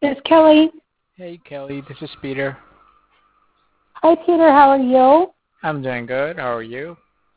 This is Kelly. Hey Kelly, this is Peter. Hi, Peter. How are you? I'm doing good. How are you?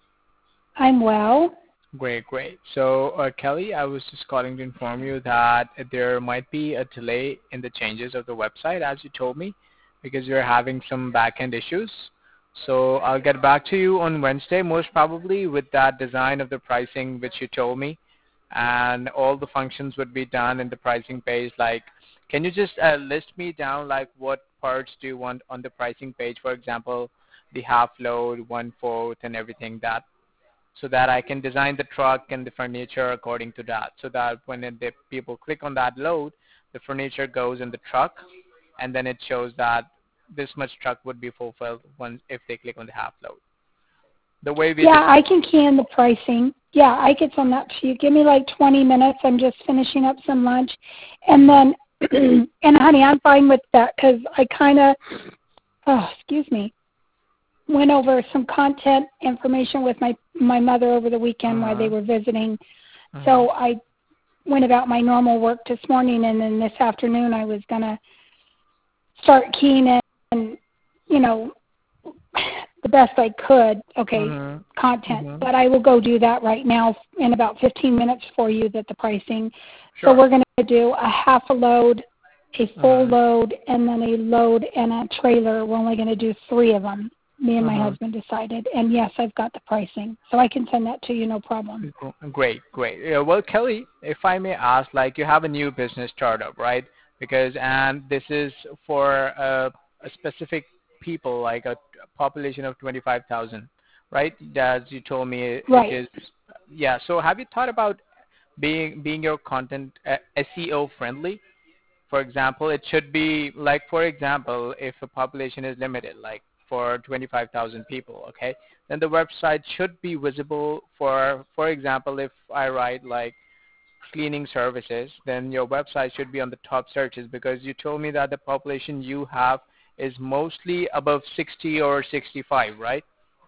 I'm well. Great, great. So, Kelly, I was just calling to inform you that there might be a delay in the changes of the website, as you told me, because you're having some back-end issues. So I'll get back to you on Wednesday, most probably, with that design of the pricing which you told me, and all the functions would be done in the pricing page. Like, can you just list me down, like, what parts do you want on the pricing page? For example, the half load, 1/4, and everything that, so that I can design the truck and the furniture according to that, so that when the people click on that load, the furniture goes in the truck, and then it shows that this much truck would be fulfilled once if they click on the half load. The way we Yeah, I can can the pricing. Yeah, I can send that to you. Give me like 20 minutes. I'm just finishing up some lunch. And then, and honey, I'm fine with that because I kind of, excuse me, went over some content information with my mother over the weekend while they uh-huh. were visiting. Uh-huh. So I went about my normal work this morning, and then this afternoon I was going to start keying in, you know, the best I could, Uh-huh. content. Uh-huh. But I will go do that right now in about 15 minutes for you, that the pricing. So Sure. we're going to do a half a load, a full Uh-huh. load, and then a load and a trailer. We're only going to do 3 of them. Me and my Uh-huh. husband decided. And yes, I've got the pricing. So I can send that to you, no problem. Great, great. Yeah, well, Kelly, if I may ask, like, you have a new business startup, right? And this is for a specific people, like a population of 25,000, right? As you told me, it Right. is. Yeah. So have you thought about being your content SEO friendly? For example, it should be like, for example, if a population is limited, like for 25,000 people, okay, then the website should be visible for example, if I write like cleaning services, then your website should be on the top searches, because you told me that the population you have is mostly above 60 or 65, right?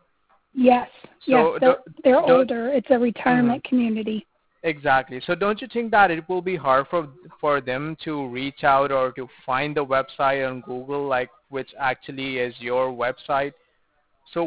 Yes. Yes, So they're don't older. It's a mhm. retirement community. Exactly. So don't you think that it will be hard for them to reach out or to find the website on Google, like, which actually is your website? So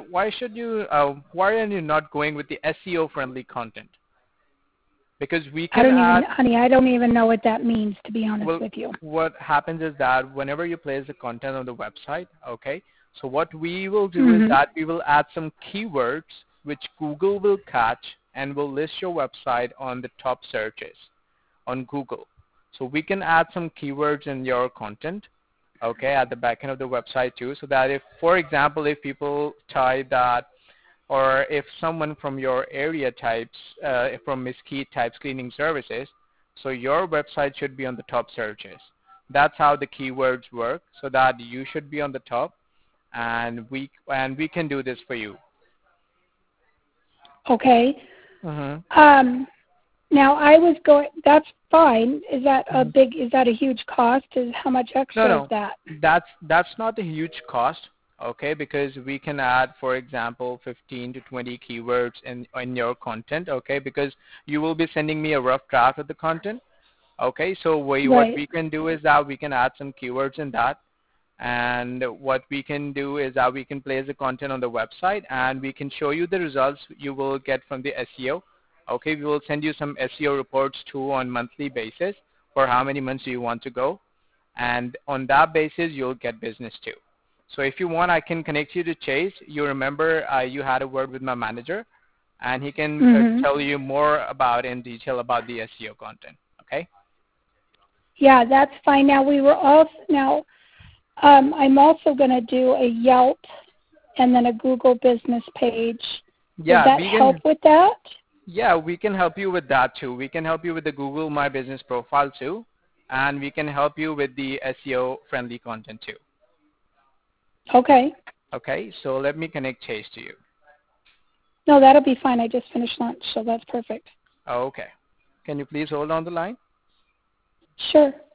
why are you not going with the SEO friendly content? Because we I can don't even, add. honey, I don't even know what that means, to be honest Well, with you. what happens is that whenever you place the content on the website, okay, so what we will do is Mhm. that we will add some keywords which Google will catch and will list your website on the top searches on Google. So we can add some keywords in your content, okay, at the back end of the website too, so that if, for example, if people type that, or if someone from your area types, from Mesquite types cleaning services, so your website should be on the top searches. That's how the keywords work, so that you should be on the top, and we can do this for you. Okay. Mm-hmm. Um, Now I was going. That's fine. Is that a huge cost? Is how much No, extra is no, that? that's not a huge cost, okay? Because we can add, for example, 15 to 20 keywords in your content, okay? Because you will be sending me a rough draft of the content, okay? So what Right. we can do is that we can add some keywords in that, and what we can do is that we can place the content on the website, and we can show you the results you will get from the SEO. Okay, we will send you some SEO reports too on monthly basis for how many months you want to go, and on that basis you'll get business too. So if you want, I can connect you to Chase. You remember you had a word with my manager, and he can Mhm. tell you more about in detail about the SEO content. Okay? Yeah, that's fine. Now we were also now. I'm also going to do a Yelp and then a Google business page. Would Yeah, that help with that? we can help you with that too. We can help you with the Google My Business profile too, and we can help you with the SEO friendly content too. Okay. Okay, so let me connect Chase to you. No, that'll be fine. I just finished lunch, so that's perfect. Okay. Can you please hold on the line? Sure.